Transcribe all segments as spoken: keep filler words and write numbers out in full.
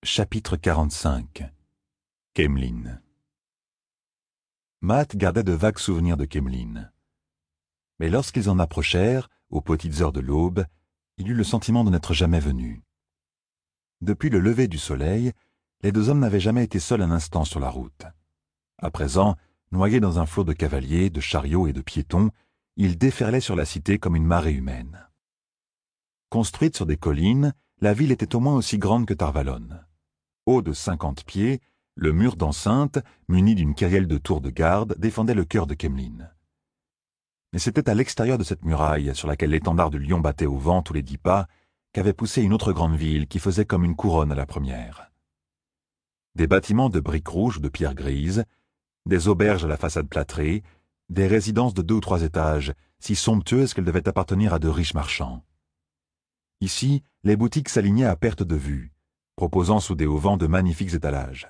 Chapitre quarante-cinq. Kemlin. Matt gardait de vagues souvenirs de Kemlin. Mais lorsqu'ils en approchèrent, aux petites heures de l'aube, il eut le sentiment de n'être jamais venu. Depuis le lever du soleil, les deux hommes n'avaient jamais été seuls un instant sur la route. À présent, noyés dans un flot de cavaliers, de chariots et de piétons, ils déferlaient sur la cité comme une marée humaine. Construite sur des collines, la ville était au moins aussi grande que Tarvalon. Haut de cinquante pieds, le mur d'enceinte, muni d'une kyrielle de tours de garde, défendait le cœur de Kemlin. Mais c'était à l'extérieur de cette muraille, sur laquelle l'étendard du lion battait au vent tous les dix pas, qu'avait poussé une autre grande ville qui faisait comme une couronne à la première. Des bâtiments de briques rouges ou de pierres grises, des auberges à la façade plâtrée, des résidences de deux ou trois étages, si somptueuses qu'elles devaient appartenir à de riches marchands. Ici, les boutiques s'alignaient à perte de vue, proposant sous des auvents de magnifiques étalages.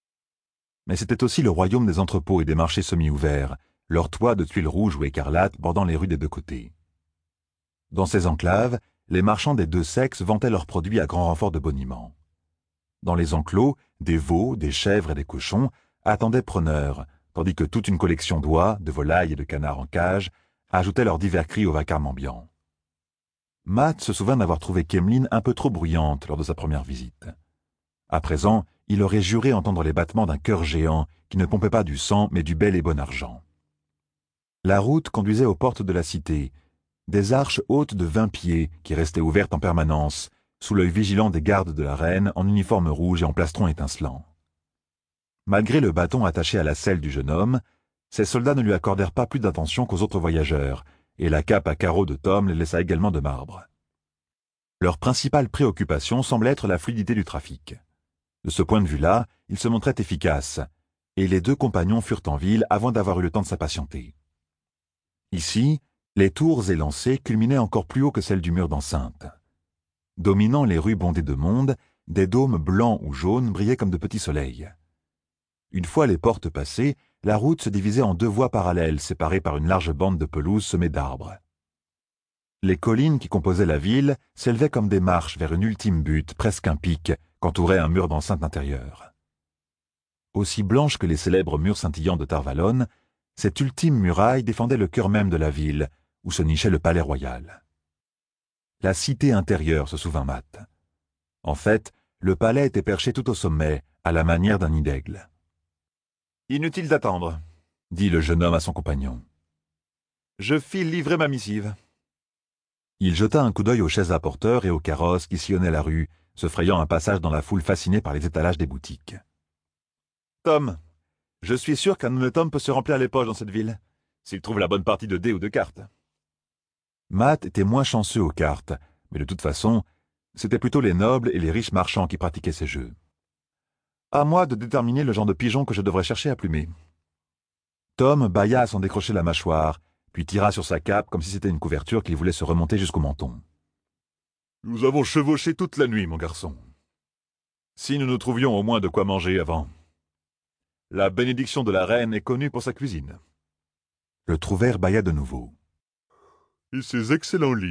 Mais c'était aussi le royaume des entrepôts et des marchés semi-ouverts, leurs toits de tuiles rouges ou écarlates bordant les rues des deux côtés. Dans ces enclaves, les marchands des deux sexes vantaient leurs produits à grand renfort de boniment. Dans les enclos, des veaux, des chèvres et des cochons attendaient preneurs, tandis que toute une collection d'oies, de volailles et de canards en cage ajoutait leurs divers cris au vacarme ambiant. Matt se souvint d'avoir trouvé Kemlin un peu trop bruyante lors de sa première visite. À présent, il aurait juré entendre les battements d'un cœur géant qui ne pompait pas du sang mais du bel et bon argent. La route conduisait aux portes de la cité, des arches hautes de vingt pieds qui restaient ouvertes en permanence, sous l'œil vigilant des gardes de la reine en uniforme rouge et en plastron étincelant. Malgré le bâton attaché à la selle du jeune homme, ces soldats ne lui accordèrent pas plus d'attention qu'aux autres voyageurs, et la cape à carreaux de Tom les laissa également de marbre. Leur principale préoccupation semblait être la fluidité du trafic. De ce point de vue-là, ils se montraient efficaces, et les deux compagnons furent en ville avant d'avoir eu le temps de s'impatienter. Ici, les tours élancées culminaient encore plus haut que celles du mur d'enceinte. Dominant les rues bondées de monde, des dômes blancs ou jaunes brillaient comme de petits soleils. Une fois les portes passées, la route se divisait en deux voies parallèles séparées par une large bande de pelouse semée d'arbres. Les collines qui composaient la ville s'élevaient comme des marches vers une ultime butte, presque un pic, qu'entourait un mur d'enceinte intérieure. Aussi blanche que les célèbres murs scintillants de Tarvalon, cette ultime muraille défendait le cœur même de la ville, où se nichait le palais royal. La cité intérieure, se souvint Matt. En fait, le palais était perché tout au sommet, à la manière d'un nid d'aigle. « Inutile d'attendre, » dit le jeune homme à son compagnon. « Je file livrer ma missive. » Il jeta un coup d'œil aux chaises à porteurs et aux carrosses qui sillonnaient la rue, se frayant un passage dans la foule fascinée par les étalages des boutiques. « Tom, je suis sûr qu'un honnête homme peut se remplir les poches dans cette ville, s'il trouve la bonne partie de dés ou de cartes. » Matt était moins chanceux aux cartes, mais de toute façon, c'était plutôt les nobles et les riches marchands qui pratiquaient ces jeux. À moi de déterminer le genre de pigeon que je devrais chercher à plumer. Tom bâilla à s'en décrocher la mâchoire, puis tira sur sa cape comme si c'était une couverture qu'il voulait se remonter jusqu'au menton. « Nous avons chevauché toute la nuit, mon garçon. Si nous nous trouvions au moins de quoi manger avant. La bénédiction de la reine est connue pour sa cuisine. » Le trouvère bâilla de nouveau. « Et ses excellents lits. »«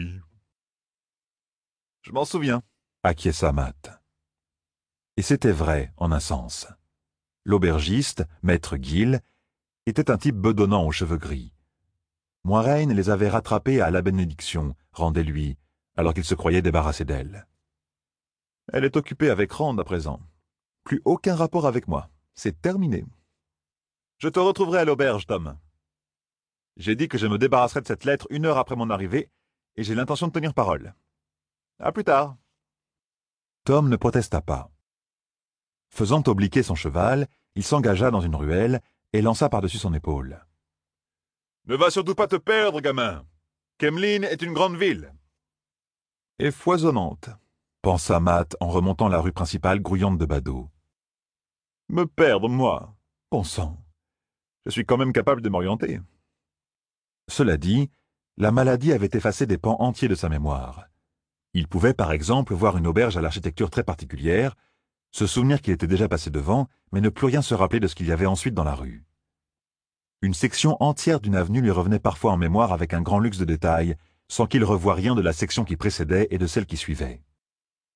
Je m'en souviens, » acquiesça Matt. Et c'était vrai, en un sens. L'aubergiste, maître Gill, était un type bedonnant aux cheveux gris. Moiraine les avait rattrapés à la bénédiction, rendez-lui, alors qu'il se croyait débarrassé d'elle. Elle est occupée avec Rand à présent. Plus aucun rapport avec moi. C'est terminé. Je te retrouverai à l'auberge, Tom. J'ai dit que je me débarrasserais de cette lettre une heure après mon arrivée, et j'ai l'intention de tenir parole. À plus tard. Tom ne protesta pas. Faisant obliquer son cheval, il s'engagea dans une ruelle et lança par-dessus son épaule. « Ne va surtout pas te perdre, gamin. Kemlin est une grande ville. »« Et foisonnante, » pensa Matt en remontant la rue principale grouillante de badauds. « Me perdre, moi, bon sang. Je suis quand même capable de m'orienter. » Cela dit, la maladie avait effacé des pans entiers de sa mémoire. Il pouvait, par exemple, voir une auberge à l'architecture très particulière, se souvenir qu'il était déjà passé devant, mais ne plus rien se rappeler de ce qu'il y avait ensuite dans la rue. Une section entière d'une avenue lui revenait parfois en mémoire avec un grand luxe de détails, sans qu'il revoie rien de la section qui précédait et de celle qui suivait.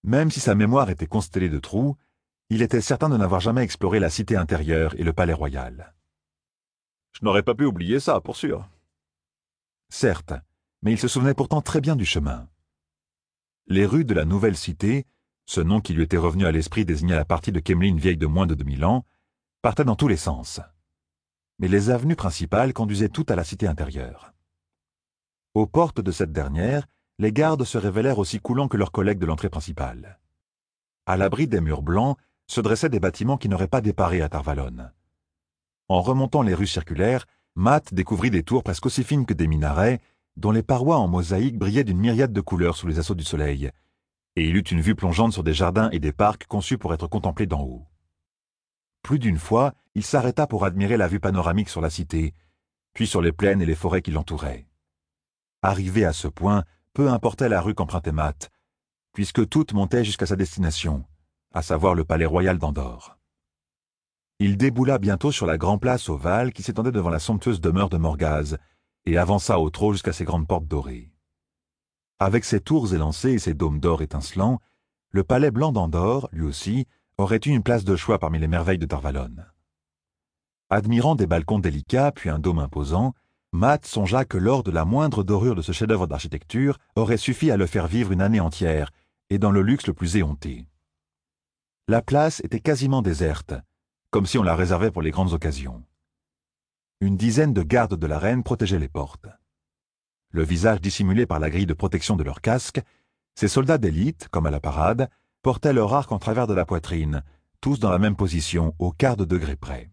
Même si sa mémoire était constellée de trous, il était certain de n'avoir jamais exploré la cité intérieure et le palais royal. Je n'aurais pas pu oublier ça, pour sûr. Certes, mais il se souvenait pourtant très bien du chemin. Les rues de la nouvelle cité, ce nom qui lui était revenu à l'esprit désignait la partie de Kemlin vieille de moins de deux mille ans, partaient dans tous les sens. Mais les avenues principales conduisaient toutes à la cité intérieure. Aux portes de cette dernière, les gardes se révélèrent aussi coulants que leurs collègues de l'entrée principale. À l'abri des murs blancs se dressaient des bâtiments qui n'auraient pas déparé à Tarvalone. En remontant les rues circulaires, Matt découvrit des tours presque aussi fines que des minarets, dont les parois en mosaïque brillaient d'une myriade de couleurs sous les assauts du soleil, et il eut une vue plongeante sur des jardins et des parcs conçus pour être contemplés d'en haut. Plus d'une fois, il s'arrêta pour admirer la vue panoramique sur la cité, puis sur les plaines et les forêts qui l'entouraient. Arrivé à ce point, peu importait la rue qu'empruntait Matt, puisque toute montait jusqu'à sa destination, à savoir le palais royal d'Andorre. Il déboula bientôt sur la grande place ovale qui s'étendait devant la somptueuse demeure de Morgase, et avança au trot jusqu'à ses grandes portes dorées. Avec ses tours élancées et ses dômes d'or étincelants, le palais blanc d'Andorre, lui aussi, aurait eu une place de choix parmi les merveilles de Tarvalone. Admirant des balcons délicats puis un dôme imposant, Matt songea que l'or de la moindre dorure de ce chef-d'œuvre d'architecture aurait suffi à le faire vivre une année entière, et dans le luxe le plus éhonté. La place était quasiment déserte, comme si on la réservait pour les grandes occasions. Une dizaine de gardes de la reine protégeaient les portes. Le visage dissimulé par la grille de protection de leur casque, ces soldats d'élite, comme à la parade, portaient leur arc en travers de la poitrine, tous dans la même position, au quart de degré près.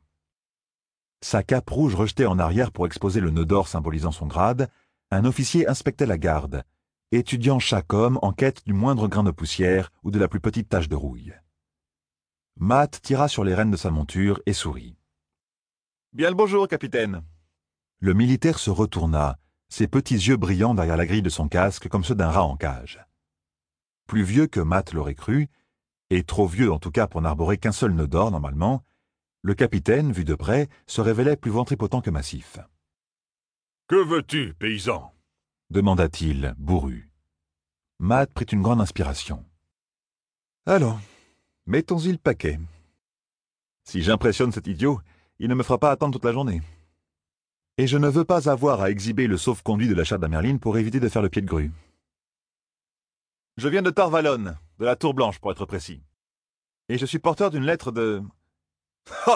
Sa cape rouge rejetée en arrière pour exposer le nœud d'or symbolisant son grade, un officier inspectait la garde, étudiant chaque homme en quête du moindre grain de poussière ou de la plus petite tache de rouille. Matt tira sur les rênes de sa monture et sourit. « Bien le bonjour, capitaine. » Le militaire se retourna, ses petits yeux brillant derrière la grille de son casque comme ceux d'un rat en cage. Plus vieux que Matt l'aurait cru, et trop vieux en tout cas pour n'arborer qu'un seul nœud d'or normalement, le capitaine, vu de près, se révélait plus ventripotent que massif. « Que veux-tu, paysan » demanda-t-il, bourru. Matt prit une grande inspiration. « Allons, mettons-y le paquet. Si j'impressionne cet idiot, il ne me fera pas attendre toute la journée. Et je ne veux pas avoir à exhiber le sauf-conduit de la chatte d'Amerline pour éviter de faire le pied de grue. Je viens de Tarvalone, de la Tour Blanche pour être précis. Et je suis porteur d'une lettre de... »« Ha !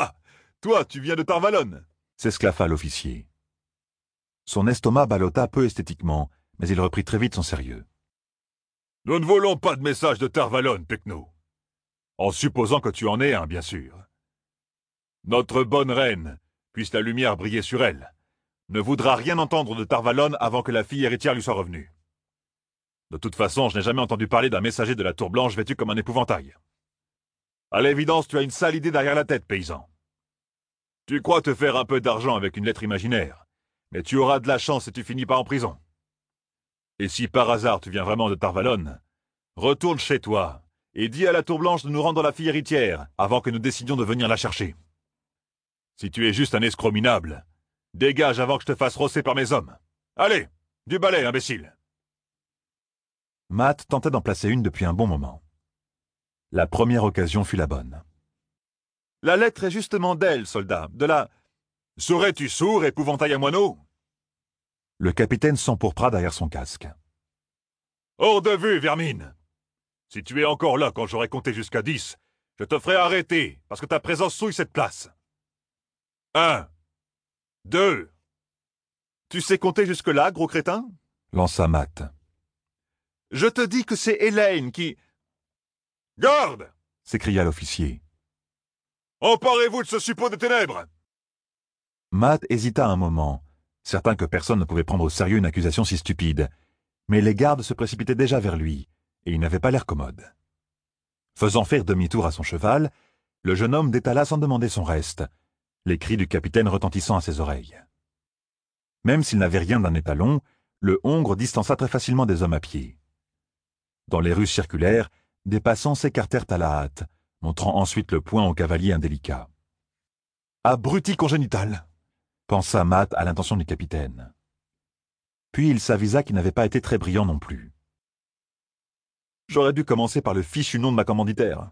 Toi, tu viens de Tarvalone » s'esclaffa l'officier. Son estomac ballotta peu esthétiquement, mais il reprit très vite son sérieux. « Nous ne volons pas de message de Tarvalone, Pecno. En supposant que tu en aies un, bien sûr. Notre bonne reine, puisse la lumière briller sur elle, ne voudra rien entendre de Tarvalone avant que la fille héritière lui soit revenue. De toute façon, je n'ai jamais entendu parler d'un messager de la Tour Blanche vêtu comme un épouvantail. À l'évidence, tu as une sale idée derrière la tête, paysan. Tu crois te faire un peu d'argent avec une lettre imaginaire, mais tu auras de la chance et tu finis pas en prison. Et si par hasard tu viens vraiment de Tarvalone, retourne chez toi et dis à la Tour Blanche de nous rendre la fille héritière avant que nous décidions de venir la chercher. Si tu es juste un escroc minable, dégage avant que je te fasse rosser par mes hommes. Allez, du balai, imbécile !» Matt tentait d'en placer une depuis un bon moment. La première occasion fut la bonne. « La lettre est justement d'elle, soldat, de la... »« Serais-tu sourd, épouvantail à moineau ?» Le capitaine s'empourpra derrière son casque. « Hors de vue, vermine ! Si tu es encore là quand j'aurai compté jusqu'à dix, je te ferai arrêter, parce que ta présence souille cette place. Un, deux... » « Tu sais compter jusque-là, gros crétin ?» lança Matt. « Je te dis que c'est Elaine qui... »« Garde !» s'écria l'officier. « Emparez-vous de ce suppôt de ténèbres !» Matt hésita un moment, certain que personne ne pouvait prendre au sérieux une accusation si stupide, mais les gardes se précipitaient déjà vers lui, et il n'avait pas l'air commode. Faisant faire demi-tour à son cheval, le jeune homme détala sans demander son reste, les cris du capitaine retentissant à ses oreilles. Même s'il n'avait rien d'un étalon, le hongre distança très facilement des hommes à pied. Dans les rues circulaires, des passants s'écartèrent à la hâte, montrant ensuite le poing au cavalier indélicat. « Abruti congénital !» pensa Matt à l'intention du capitaine. Puis il s'avisa qu'il n'avait pas été très brillant non plus. J'aurais dû commencer par le fichu nom de ma commanditaire.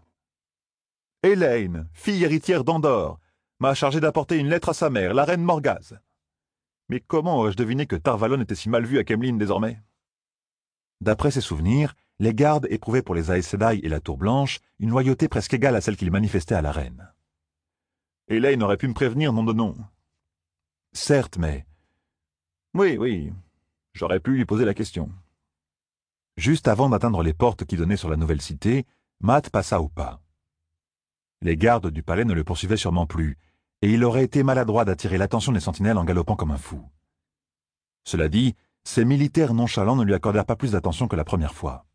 Elaine, fille héritière d'Andorre, m'a chargé d'apporter une lettre à sa mère, la reine Morgase. Mais comment aurais-je deviné que Tar-Valon était si mal vu à Caemlyn désormais? D'après ses souvenirs, les gardes éprouvaient pour les Aes Sedai et la Tour Blanche une loyauté presque égale à celle qu'ils manifestaient à la reine. Elaine aurait pu me prévenir, nom de nom. Certes, mais... Oui, oui, j'aurais pu lui poser la question. Juste avant d'atteindre les portes qui donnaient sur la nouvelle cité, Mat passa au pas. Les gardes du palais ne le poursuivaient sûrement plus, et il aurait été maladroit d'attirer l'attention des sentinelles en galopant comme un fou. Cela dit, ces militaires nonchalants ne lui accordèrent pas plus d'attention que la première fois.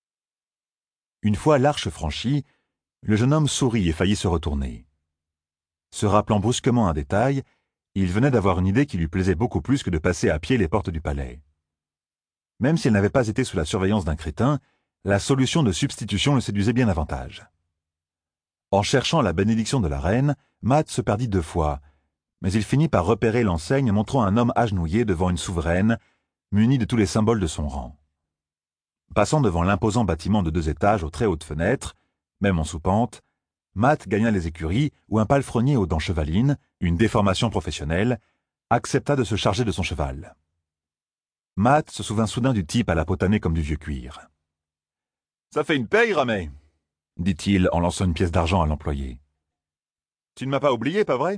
Une fois l'arche franchie, le jeune homme sourit et faillit se retourner. Se rappelant brusquement un détail, il venait d'avoir une idée qui lui plaisait beaucoup plus que de passer à pied les portes du palais. Même s'il n'avait pas été sous la surveillance d'un crétin, la solution de substitution le séduisait bien davantage. En cherchant la bénédiction de la reine, Mat se perdit deux fois, mais il finit par repérer l'enseigne montrant un homme agenouillé devant une souveraine, muni de tous les symboles de son rang. Passant devant l'imposant bâtiment de deux étages aux très hautes fenêtres, même en soupente, Mat gagna les écuries où un palefrenier aux dents chevalines, une déformation professionnelle, accepta de se charger de son cheval. Mat se souvint soudain du type à la peau tannée comme du vieux cuir. « Ça fait une paye, Ramet !» dit-il en lançant une pièce d'argent à l'employé. « Tu ne m'as pas oublié, pas vrai ?»«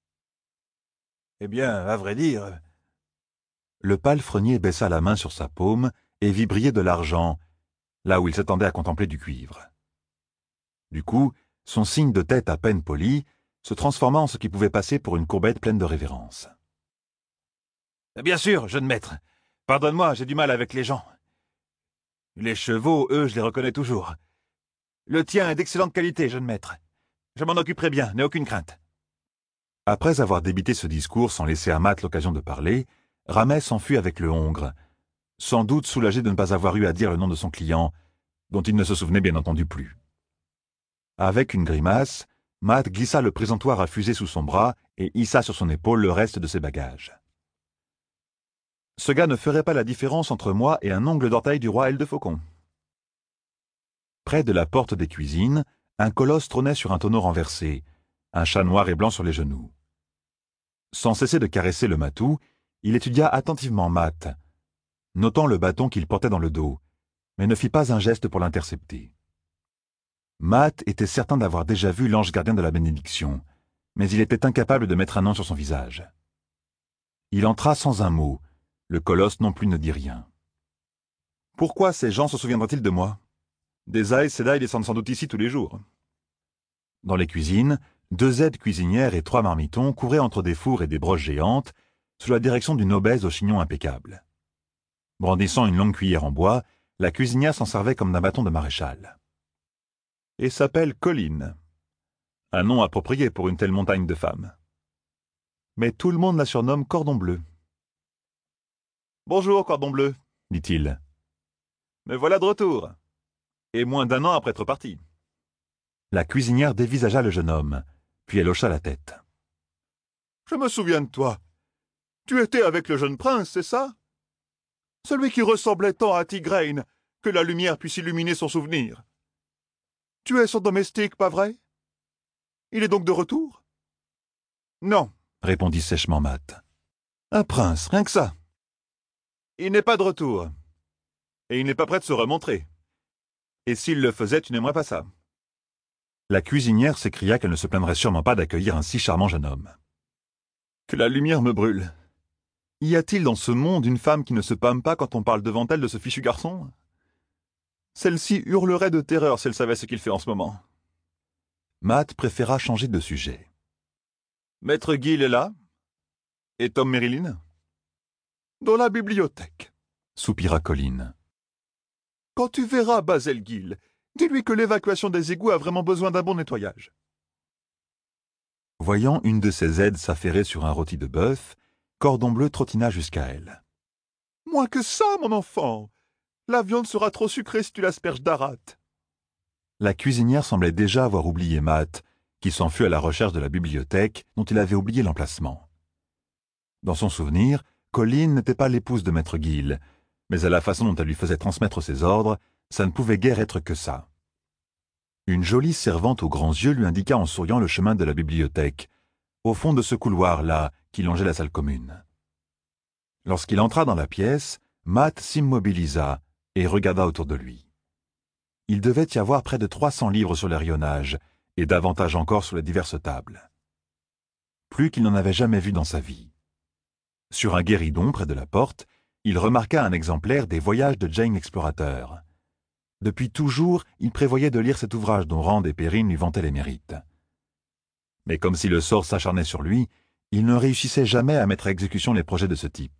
Eh bien, à vrai dire... » Le palefrenier baissa la main sur sa paume et vit briller de l'argent, là où il s'attendait à contempler du cuivre. Du coup, son signe de tête à peine poli se transforma en ce qui pouvait passer pour une courbette pleine de révérence. « Bien sûr, jeune maître. Pardonne-moi, j'ai du mal avec les gens. Les chevaux, eux, je les reconnais toujours. Le tien est d'excellente qualité, jeune maître. Je m'en occuperai bien, n'aie aucune crainte. » Après avoir débité ce discours sans laisser à Mat l'occasion de parler, Ramet s'enfuit avec le hongre, sans doute soulagé de ne pas avoir eu à dire le nom de son client, dont il ne se souvenait bien entendu plus. Avec une grimace, Mat glissa le présentoir à fusée sous son bras et hissa sur son épaule le reste de ses bagages. Ce gars ne ferait pas la différence entre moi et un ongle d'orteil du roi Eldefaucon. Près de la porte des cuisines, un colosse trônait sur un tonneau renversé, un chat noir et blanc sur les genoux. Sans cesser de caresser le matou, il étudia attentivement Mat, notant le bâton qu'il portait dans le dos, mais ne fit pas un geste pour l'intercepter. Mat était certain d'avoir déjà vu l'ange gardien de la bénédiction, mais il était incapable de mettre un nom sur son visage. Il entra sans un mot. Le colosse non plus ne dit rien. Pourquoi ces gens se souviendraient-ils de moi? Des Aes Sedai descendent sans doute ici tous les jours. Dans les cuisines, deux aides cuisinières et trois marmitons couraient entre des fours et des broches géantes, sous la direction d'une obèse au chignon impeccable. Brandissant une longue cuillère en bois, la cuisinière s'en servait comme d'un bâton de maréchal. Et s'appelle Colline. Un nom approprié pour une telle montagne de femmes. Mais tout le monde la surnomme Cordon Bleu. « Bonjour, Cordon Bleu, » dit-il. « Me voilà de retour. Et moins d'un an après être parti. » La cuisinière dévisagea le jeune homme, puis elle hocha la tête. « Je me souviens de toi. Tu étais avec le jeune prince, c'est ça? Celui qui ressemblait tant à Tigraine que la lumière puisse illuminer son souvenir. Tu es son domestique, pas vrai? Il est donc de retour? » ?»« Non, » répondit sèchement Mat. « Un prince, rien que ça. Il n'est pas de retour. Et il n'est pas prêt de se remontrer. Et s'il le faisait, tu n'aimerais pas ça. » La cuisinière s'écria qu'elle ne se plaindrait sûrement pas d'accueillir un si charmant jeune homme. « Que la lumière me brûle. Y a-t-il dans ce monde une femme qui ne se pâme pas quand on parle devant elle de ce fichu garçon? Celle-ci hurlerait de terreur si elle savait ce qu'il fait en ce moment. » Mat préféra changer de sujet. « Maître Gil est là? Et Tom Merrilin? »« Dans la bibliothèque, » soupira Colline. « Quand tu verras Bazel Gil, dis-lui que l'évacuation des égouts a vraiment besoin d'un bon nettoyage. » Voyant une de ses aides s'affairer sur un rôti de bœuf, Cordon Bleu trottina jusqu'à elle. « Moins que ça, mon enfant. La viande sera trop sucrée si tu l'asperges d'Arat. » La cuisinière semblait déjà avoir oublié Mat, qui s'en fut à la recherche de la bibliothèque dont il avait oublié l'emplacement. Dans son souvenir, Colline n'était pas l'épouse de Maître Gil, mais à la façon dont elle lui faisait transmettre ses ordres, Ça ne pouvait guère être que ça. Une jolie servante aux grands yeux lui indiqua en souriant le chemin de la bibliothèque, au fond de ce couloir-là qui longeait la salle commune. Lorsqu'il entra dans la pièce, Matt s'immobilisa et regarda autour de lui. Il devait y avoir près de trois cents livres sur l'hérionnage, et davantage encore sur les diverses tables. Plus qu'il n'en avait jamais vu dans sa vie. Sur un guéridon près de la porte, il remarqua un exemplaire des Voyages de Jane l'explorateur. Depuis toujours, il prévoyait de lire cet ouvrage dont Rand et Perrine lui vantaient les mérites. Mais comme si le sort s'acharnait sur lui, il ne réussissait jamais à mettre à exécution les projets de ce type.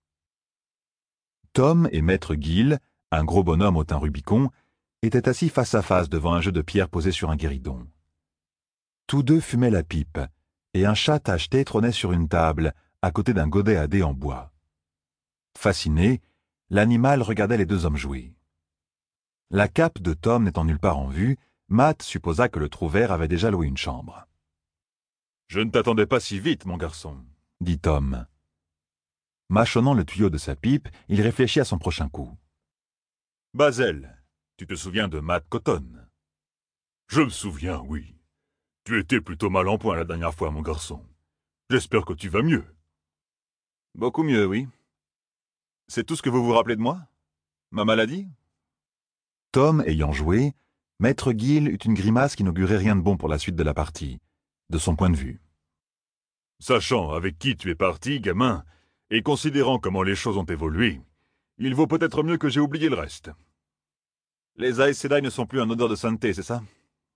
Tom et Maître Gill, un gros bonhomme au teint Rubicon, étaient assis face à face devant un jeu de pierre posé sur un guéridon. Tous deux fumaient la pipe, et un chat tacheté trônait sur une table, à côté d'un godet à dés en bois. Fasciné, l'animal regardait les deux hommes jouer. La cape de Tom n'étant nulle part en vue, Matt supposa que le trouvère avait déjà loué une chambre. « Je ne t'attendais pas si vite, mon garçon, » dit Tom. Mâchonnant le tuyau de sa pipe, il réfléchit à son prochain coup. « Bazel, tu te souviens de Matt Cotton ?»« Je me souviens, oui. Tu étais plutôt mal en point la dernière fois, mon garçon. J'espère que tu vas mieux. » »« Beaucoup mieux, oui. C'est tout ce que vous vous rappelez de moi? Ma maladie ?» Tom ayant joué, Maître Gill eut une grimace qui n'augurait rien de bon pour la suite de la partie, de son point de vue. « Sachant avec qui tu es parti, gamin, et considérant comment les choses ont évolué, il vaut peut-être mieux que j'ai oublié le reste. » « Les Aes Sedai ne sont plus en odeur de sainteté, c'est ça ?»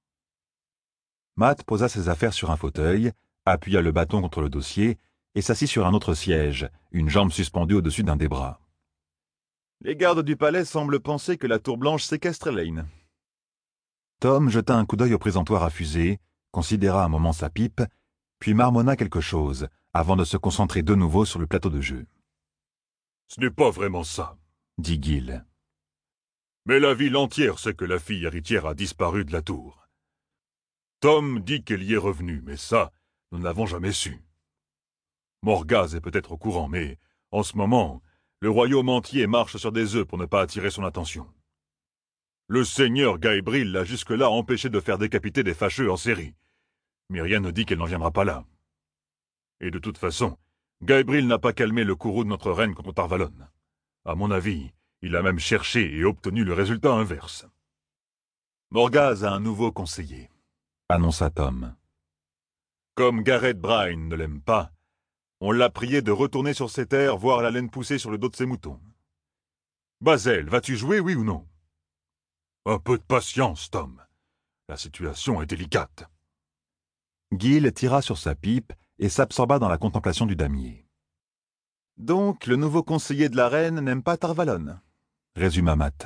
Matt posa ses affaires sur un fauteuil, appuya le bâton contre le dossier et s'assit sur un autre siège, une jambe suspendue au-dessus d'un des bras. « Les gardes du palais semblent penser que la Tour Blanche séquestre Elaine. » Tom jeta un coup d'œil au présentoir à fusée, considéra un moment sa pipe, puis marmonna quelque chose, avant de se concentrer de nouveau sur le plateau de jeu. « Ce n'est pas vraiment ça, » dit Gill. « Mais la ville entière sait que la fille héritière a disparu de la tour. Tom dit qu'elle y est revenue, mais ça, nous n'avons jamais su. Morgase est peut-être au courant, mais, en ce moment, le royaume entier marche sur des œufs pour ne pas attirer son attention. Le seigneur Gaebril l'a jusque-là empêché de faire décapiter des fâcheux en série, mais rien ne dit qu'elle n'en viendra pas là. Et de toute façon, Gaebril n'a pas calmé le courroux de notre reine contre Tar-Valon. À mon avis, il a même cherché et obtenu le résultat inverse. Morgase a un nouveau conseiller, annonça Tom. Comme Gareth Bryne ne l'aime pas, on l'a prié de retourner sur ses terres voir la laine pousser sur le dos de ses moutons. Bazel, vas-tu jouer, oui ou non? Un peu de patience, Tom. La situation est délicate. Gill tira sur sa pipe et s'absorba dans la contemplation du damier. Donc, le nouveau conseiller de la reine n'aime pas Tar-Valon, résuma Matt.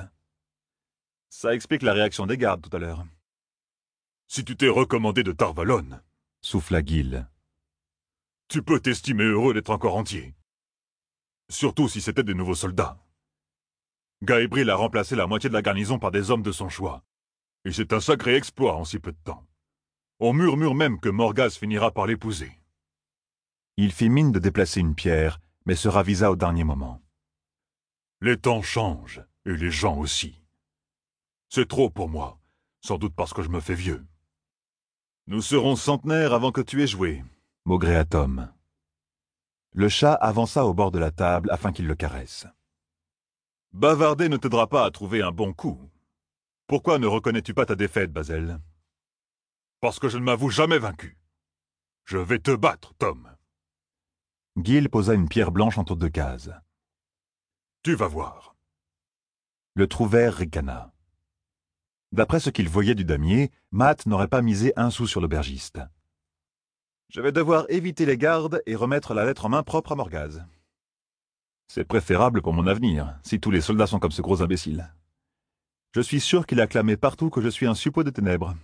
Ça explique la réaction des gardes tout à l'heure. Si tu t'es recommandé de Tar-Valon, souffla Gill, tu peux t'estimer heureux d'être encore entier. Surtout si c'était des nouveaux soldats. Gaebril a remplacé la moitié de la garnison par des hommes de son choix. Et c'est un sacré exploit en si peu de temps. On murmure même que Morgase finira par l'épouser. Il fit mine de déplacer une pierre, mais se ravisa au dernier moment. Les temps changent, et les gens aussi. C'est trop pour moi, sans doute parce que je me fais vieux. Nous serons centenaires avant que tu aies joué, maugréa Tom. Le chat avança au bord de la table afin qu'il le caresse. Bavarder ne t'aidera pas à trouver un bon coup. Pourquoi ne reconnais-tu pas ta défaite, Bazel? Parce que je ne m'avoue jamais vaincu. Je vais te battre, Tom. Gill posa une pierre blanche entre deux cases. Tu vas voir. Le trouvère ricana. D'après ce qu'il voyait du damier, Matt n'aurait pas misé un sou sur l'aubergiste. Je vais devoir éviter les gardes et remettre la lettre en main propre à Morgase. C'est préférable pour mon avenir, si tous les soldats sont comme ce gros imbécile. Je suis sûr qu'il a clamé partout que je suis un suppôt de ténèbres.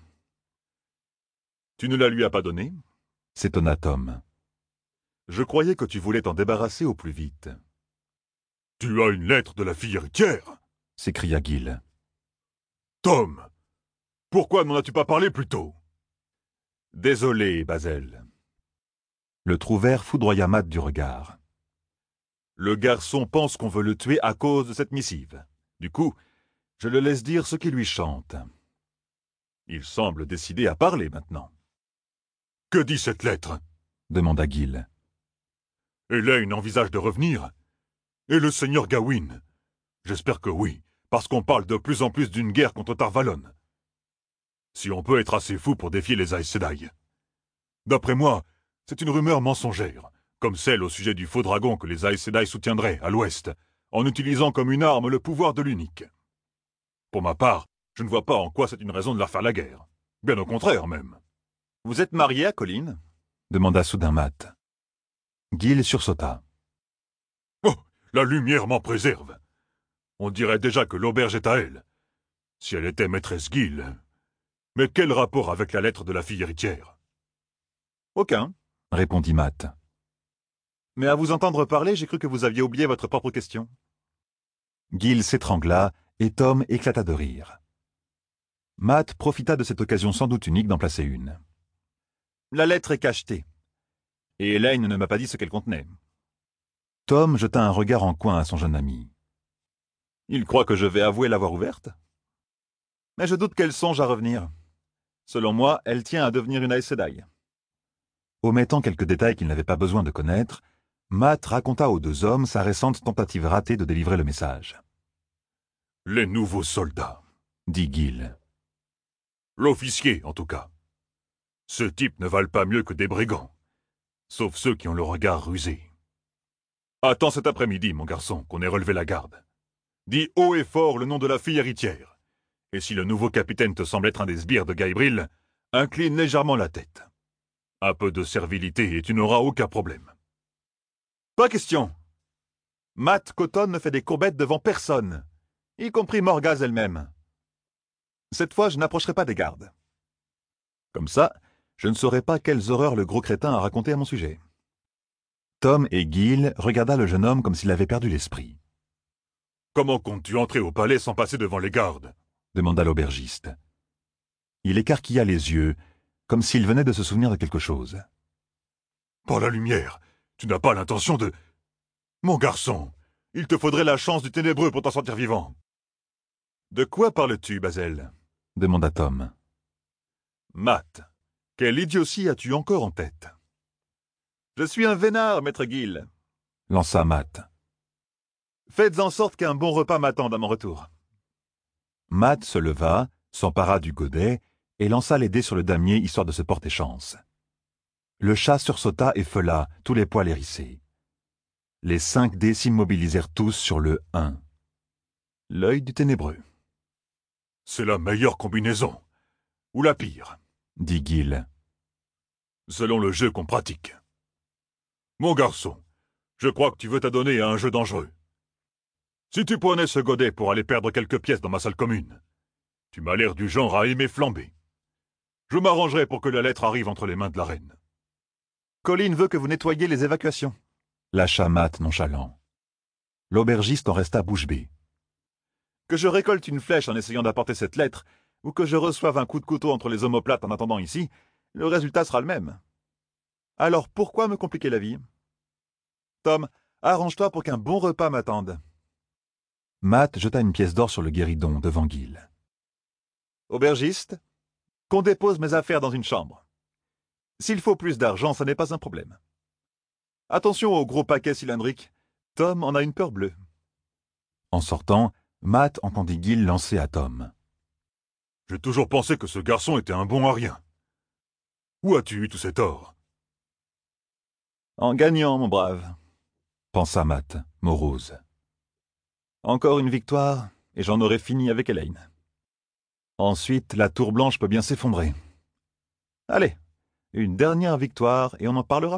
Tu ne la lui as pas donnée? S'étonna Tom. Je croyais que tu voulais t'en débarrasser au plus vite. Tu as une lettre de la fille héritière? S'écria Gill. Tom, pourquoi n'en as-tu pas parlé plus tôt? Désolé, Bazel. Le trouvère foudroya Matt du regard. Le garçon pense qu'on veut le tuer à cause de cette missive. Du coup, Je le laisse dire ce qui lui chante. Il semble décidé à parler maintenant. « Que dit cette lettre » demanda Gil. « Elaine envisage de revenir ? Et le seigneur Gawain ? J'espère que oui, parce qu'on parle de plus en plus d'une guerre contre Tar-Valon. Si on peut être assez fou pour défier les Aes Sedai. D'après moi, c'est une rumeur mensongère, comme celle au sujet du faux dragon que les Aes Sedai soutiendraient à l'ouest, en utilisant comme une arme le pouvoir de l'unique. Pour ma part, je ne vois pas en quoi c'est une raison de leur faire la guerre. Bien au contraire, même. »« Vous êtes marié à Colleen » demanda soudain Matt. Gil sursauta. « Oh, la lumière m'en préserve. On dirait déjà que l'auberge est à elle. Si elle était maîtresse Gil. Mais quel rapport avec la lettre de la fille héritière ?»« Aucun, répondit Matt. Mais à vous entendre parler, j'ai cru que vous aviez oublié votre propre question. Gil s'étrangla et Tom éclata de rire. Matt profita de cette occasion sans doute unique d'en placer une. La lettre est cachetée. Et Elaine ne m'a pas dit ce qu'elle contenait. Tom jeta un regard en coin à son jeune ami. Il croit que je vais avouer l'avoir ouverte? Mais je doute qu'elle songe à revenir. Selon moi, elle tient à devenir une Aes Sedai. Omettant quelques détails qu'il n'avait pas besoin de connaître, Matt raconta aux deux hommes sa récente tentative ratée de délivrer le message. « Les nouveaux soldats, » dit Gil. « L'officier, en tout cas. Ce type ne valent pas mieux que des brigands, sauf ceux qui ont le regard rusé. Attends cet après-midi, mon garçon, qu'on ait relevé la garde. Dis haut et fort le nom de la fille héritière. Et si le nouveau capitaine te semble être un des sbires de Gaebril, incline légèrement la tête. Un peu de servilité et tu n'auras aucun problème. »« Pas question. Matt Cotton ne fait des courbettes devant personne, y compris Morgase elle-même. Cette fois, je n'approcherai pas des gardes. Comme ça, je ne saurais pas quelles horreurs le gros crétin a raconté à mon sujet. » Tom et Gil regarda le jeune homme comme s'il avait perdu l'esprit. « Comment comptes-tu entrer au palais sans passer devant les gardes » demanda l'aubergiste. Il écarquilla les yeux, comme s'il venait de se souvenir de quelque chose. « Par la lumière, tu n'as pas l'intention de... Mon garçon, il te faudrait la chance du ténébreux pour t'en sortir vivant. »« De quoi parles-tu, Bazel » demanda Tom. « Matt, quelle idiotie as-tu encore en tête ?»« Je suis un vénard, maître Gil, » lança Matt. « Faites en sorte qu'un bon repas m'attende à mon retour. » Matt se leva, s'empara du godet et lança les dés sur le damier histoire de se porter chance. Le chat sursauta et fela, tous les poils hérissés. Les cinq dés s'immobilisèrent tous sur le un. L'œil du ténébreux. « C'est la meilleure combinaison. Ou la pire, » dit Gil. « Selon le jeu qu'on pratique. Mon garçon, je crois que tu veux t'adonner à un jeu dangereux. Si tu prenais ce godet pour aller perdre quelques pièces dans ma salle commune, tu m'as l'air du genre à aimer flamber. Je m'arrangerai pour que la lettre arrive entre les mains de la reine. »« Colleen veut que vous nettoyiez les évacuations, » lâcha Matt nonchalant. L'aubergiste en resta bouche bée. « Que je récolte une flèche en essayant d'apporter cette lettre, ou que je reçoive un coup de couteau entre les omoplates en attendant ici, le résultat sera le même. Alors pourquoi me compliquer la vie? Tom, arrange-toi pour qu'un bon repas m'attende. » Matt jeta une pièce d'or sur le guéridon devant Gil. « Aubergiste, qu'on dépose mes affaires dans une chambre. S'il faut plus d'argent, ce n'est pas un problème. Attention au gros paquet cylindrique. Tom en a une peur bleue. » En sortant, Matt entendit Gil lancer à Tom. « J'ai toujours pensé que ce garçon était un bon à rien. Où as-tu eu tout cet or ?»« En gagnant, mon brave, » pensa Matt, morose. « Encore une victoire, et j'en aurai fini avec Elaine. Ensuite, la tour blanche peut bien s'effondrer. Allez, une dernière victoire, et on n'en parlera plus. »